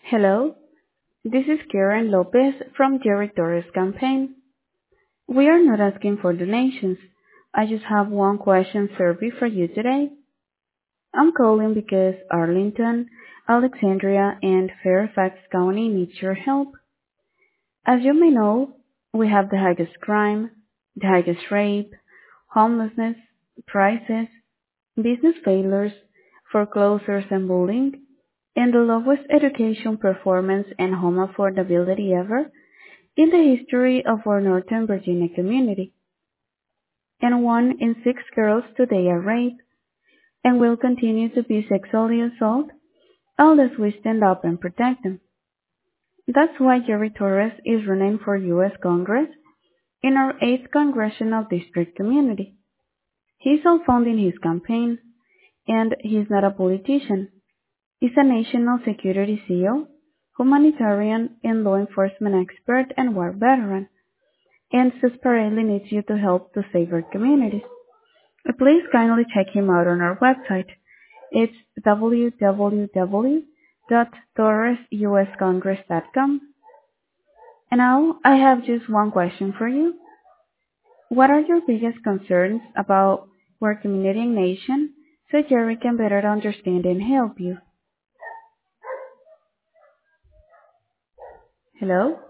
Hello, this is Karen Lopez from Jerry Torres campaign. We are not asking for donations. I just have one question survey for you today. I'm calling because Arlington, Alexandria, and Fairfax County need your help. As you may know, we have the highest crime, the highest rape, homelessness, prices, business failures, foreclosures and bullying, and the lowest education performance and home affordability ever in the history of our Northern Virginia community. And 1 in 6 girls today are raped and will continue to be sexually assaulted unless we stand up and protect them. That's why Jerry Torres is running for U.S. Congress in our 8th Congressional District community. He's self-funding his campaign, and he's not a politician. He's a national security CEO, humanitarian and law enforcement expert and war veteran, and desperately needs you to help to save our communities. Please kindly check him out on our website. It's www.torresuscongress.com. And now I have just one question for you. What are your biggest concerns about our community and nation so Jerry can better understand and help you? Hello?